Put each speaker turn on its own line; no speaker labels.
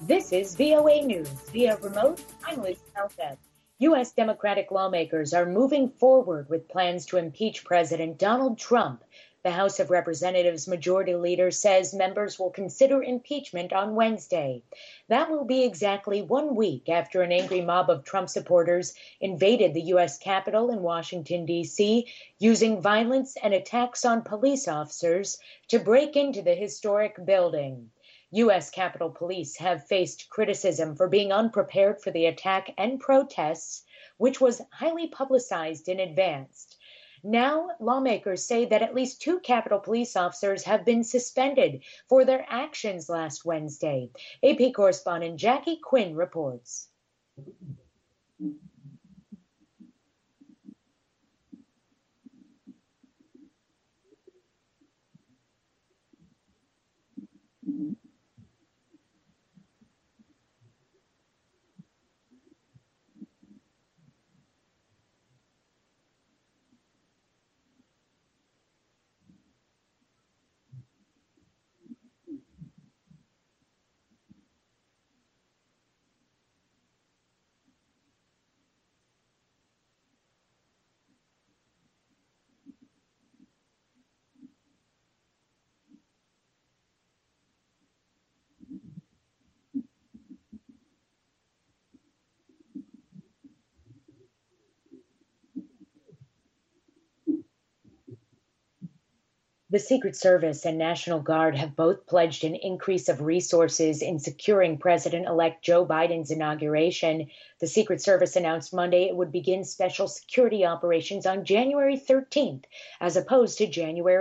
This is VOA News. Via remote, I'm Liz Helfet. U.S. Democratic lawmakers are moving forward with plans to impeach President Donald Trump. The House of Representatives Majority Leader says members will consider impeachment on Wednesday. That will be exactly 1 week after an angry mob of Trump supporters invaded the U.S. Capitol in Washington, D.C., using violence and attacks on police officers to break into the historic building. U.S. Capitol Police have faced criticism for being unprepared for the attack and protests, which was highly publicized in advance. Now, lawmakers say that at least 2 Capitol Police officers have been suspended for their actions last Wednesday. AP correspondent Jackie Quinn reports. The Secret Service and National Guard have both pledged an increase of resources in securing President-elect Joe Biden's inauguration. The Secret Service announced Monday it would begin special security operations on January 13th, as opposed to January